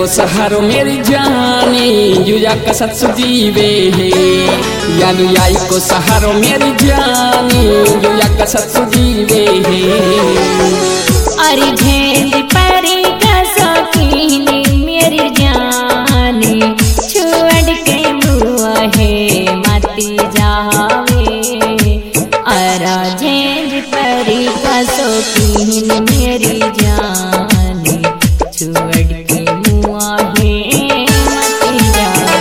को सहारो मेरी जानी युया कसत सुजीवे है। यालू याई को सहारो मेरी जानी युया कसत सुजीवे है। अरे झेंड परी कसोकीनी मेरी जानी छोड़ के बुआ है मती जावे। अरा झेंड परी कसोकीनी मेरी जानी छोड़ के बुआ है मती जावे।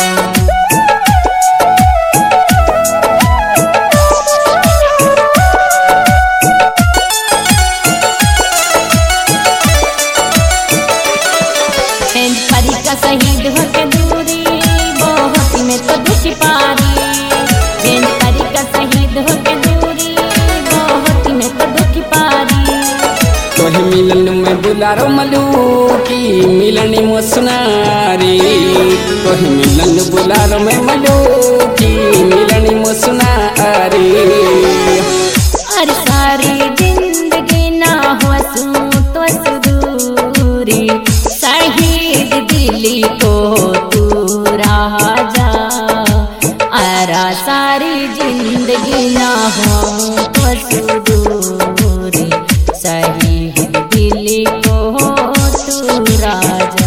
परी का शहीद होके दूरी बहुत में तो दुख पारी। झेंड परी का शहीद होके दूरी बहुत में तो दुख पारी। तोहे मिलन में बुलारो मलू की मिलनी मोसनारी। तोहे मिलन बुलारो में मलू की मिलनी मोसनारी। अरे सारी जिंदगी ना हो तो सुदूरी शहीद दिली को तू राजा। अरा सारी जिंदगी ना हो तो सुदूरी शहीद दिली को तू राजा।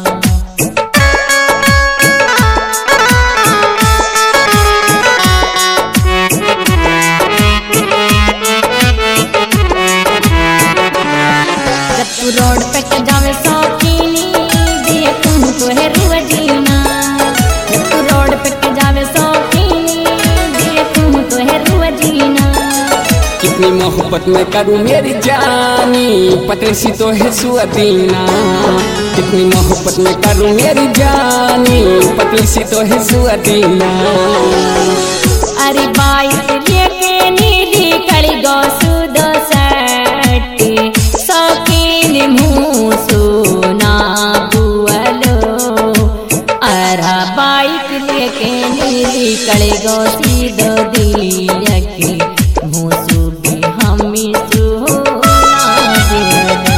तू रोड पे के जावे शौकीनी दिए तुमको है रुवजीना। तू रोड पे के जावे शौकीनी दिए तुमको है रुवजीना। कितनी मोहब्बत में करूँ मेरी जानी पतली सी तो है सुअदीना। कितनी मोहब्बत में करूँ मेरी जानी पतली सी तो है सुअदीना। अरे बाइक लेके नीली कली गो सुदो सट्टी शौकीन मुँह सुना बुअलो। अरा बाइक लेके नीली कली गो सीधो दिया के मुँह सुबी हमी सुना बुअलो।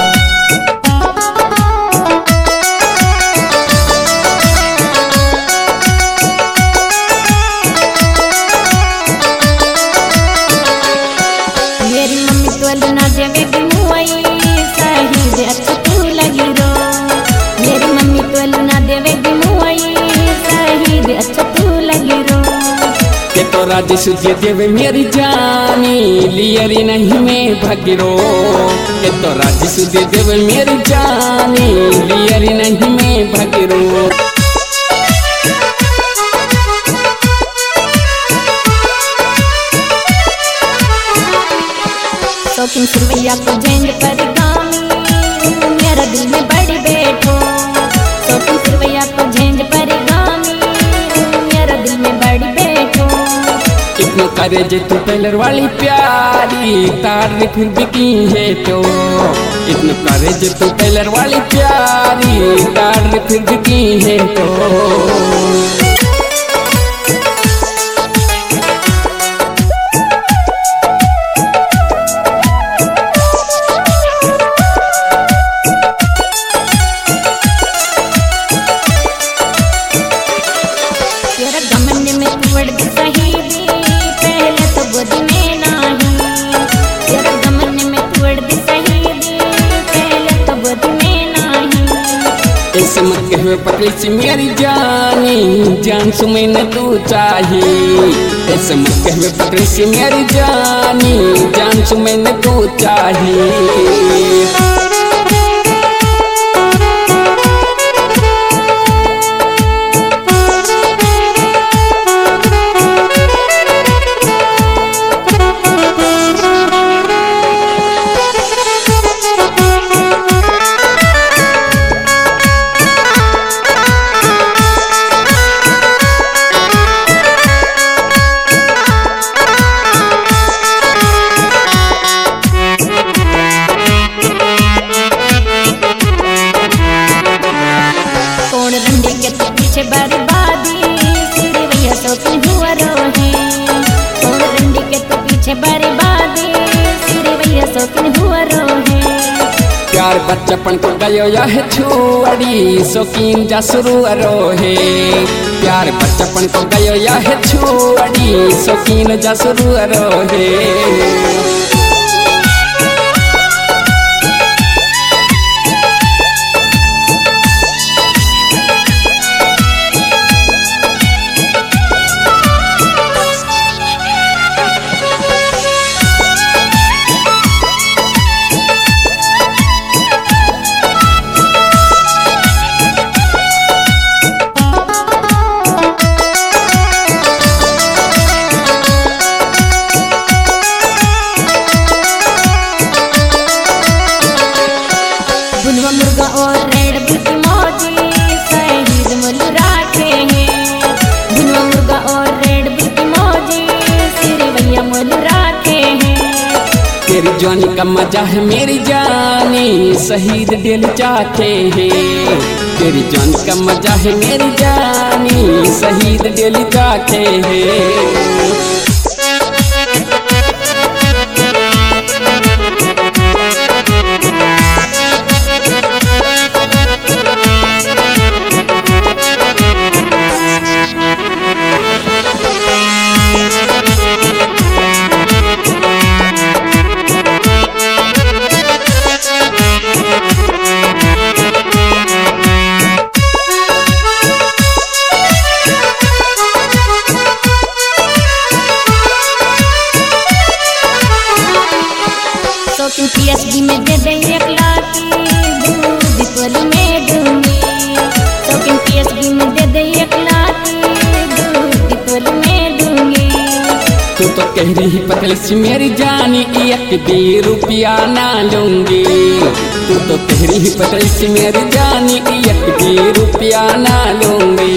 मेरी मम्मी तो लुना देवे गुमुआई शहीद अच्छा तू लगी रो। मेरी मम्मी तो लुना देवे गुमुआई शहीद अच्छा तू लगी रो। के तो राजी सुझे देवे मेरी जानी लियरी नहीं मैं भगिरो। के तो राजी सुझे देवे मेरी जानी लियरी नहीं मैं भगिरो। शौकीन सुरवैया को झेंड पर गामी मेरा दिल में बड़ी बैठो। शौकीन सुरवैया को झेंड पर गामी मेरा दिल में बड़ी बैठो। इतना करे जे तू टेलर वाली प्यारी तार फिर भी की है तो। इतना करे जे तू टेलर वाली प्यारी तार फिर भी की है तो। तेरा गमन में तू बढ़ शहीदी पहले तो गोदी में नाही। तेरा गमन में तू बढ़ शहीदी पहले तो गोदी में नाही। ऐसे मत कहवे पतली सी मेरी जानी जान सुमे न तू चाहिए। ऐसे मत कहवे पतली सी मेरी जानी जान सुमे न तू चाहिए। बचपन को गयो यह छुअड़ी शौकीन जसरू रोहे। प्यार बचपन को गयो यह छुअड़ी शौकीन जसरू रोहे। भुनवा मुर्गा और रेड बुल की मौजी शहीद मोलू राखे हैं। भुनवा मुर्गा और रेड बुल की मौजी सिरी भैया मोलू राखे हैं। तेरी जानी का मजा है मेरी जानी शहीद दिल चाहते हैं। तेरी जान का मजा है मेरी जानी शहीद दिल चाहते हैं। पीएचडी में दे दे 1 लाख दूध तोली में दूंगी। शौकीन पीएचडी में दे दे 1 लाख दूध तोली में दूंगी। तू तो कह रही पतली सी मेरी जानी 1 भी रुपया ना लूंगी। तू तो कह रही पतली सी मेरी जानी 1 भी रुपया ना लूंगी।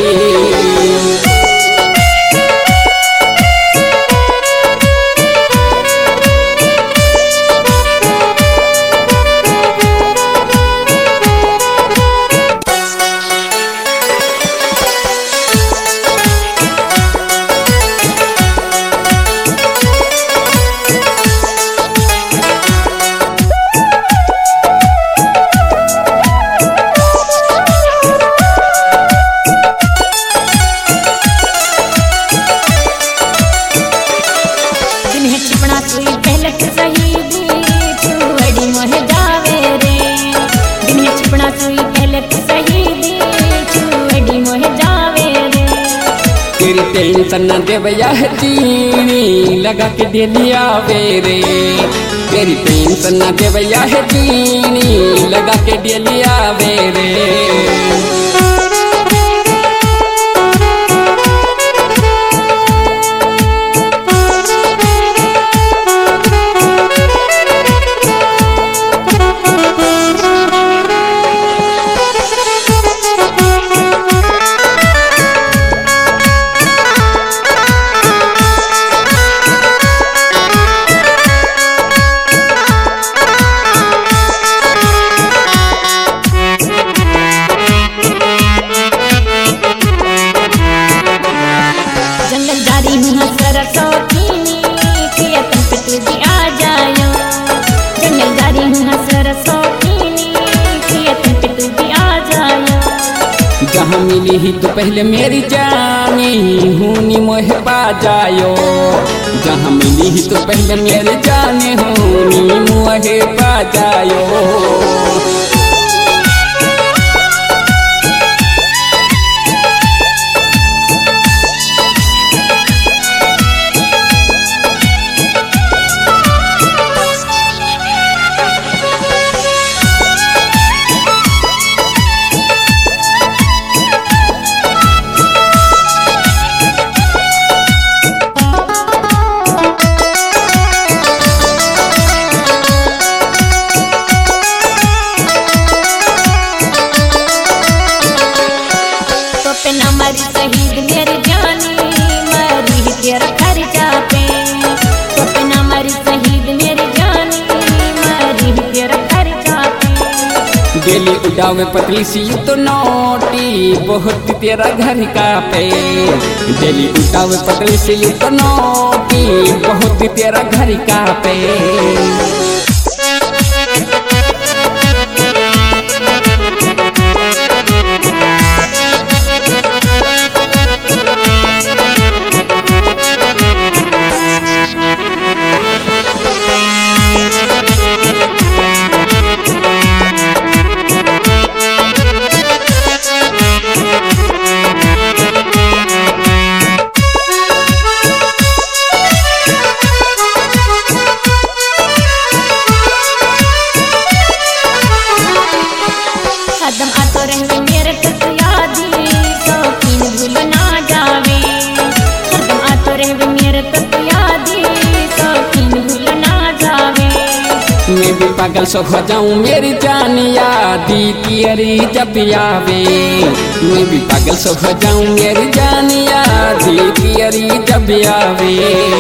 तेरी टेंशन न देव यह चीनी लगा के डेली आवे रे। तेरी टेंशन न देव यह चीनी लगा के डेली आवे रे। जहाँ मिली ही तो पहले मेरी जानी हूनी मोह पा जायो। जहाँ मिली ही तो पहले मेरी जानी हूनी मोह पा जायो। शहीद मेरी जानी मरी तेरा खर्चा पे। तो अपना मरी शहीद मेरी जानी मरी तेरा खर्चा पे। डेली उड़ावे पतली सी तो नोटी बहुत तेरा घर का पे। डेली उड़ावे पतली सी तो नोटी बहुत तेरा घर का पे। पागल सो हो जाऊं मेरी जान यादी तेरी जब आवे। मैं भी पागल सो हो जाऊं मेरी जान यादी तेरी जब आवे।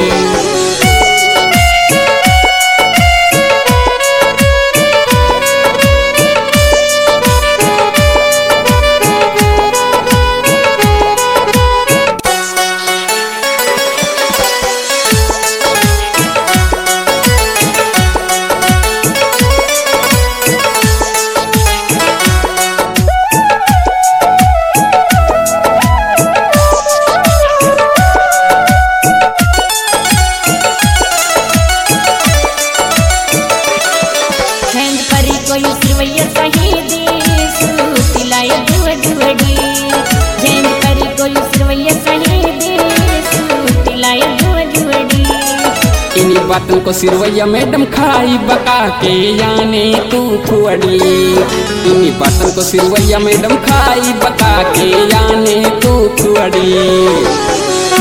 कोई सिरवैया शहीदी सूती लाए जुड़ जुड़ी। जैन करी कोई सिरवैया शहीदी सूती लाए जुड़ जुड़ी। इन्हीं बातों को सिरवैया मैडम खाई बका के याने तू थुअड़ी। इन्हीं बातों को सिरवैया मैडम खाई बका के याने तू थुअड़ी।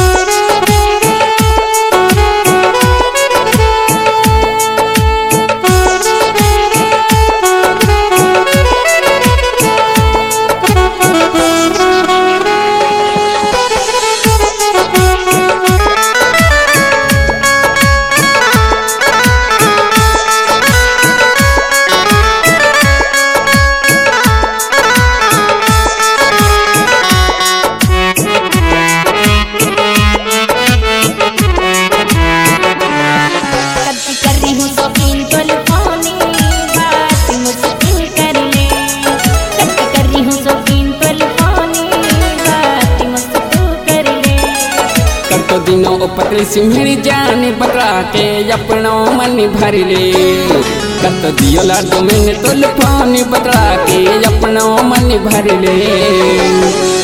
दिनों पतली सी मेरी जान बता के अपना मन भर ले। कत दियो लाडो मैंने तो लुफानी बता के अपना मन भर ले।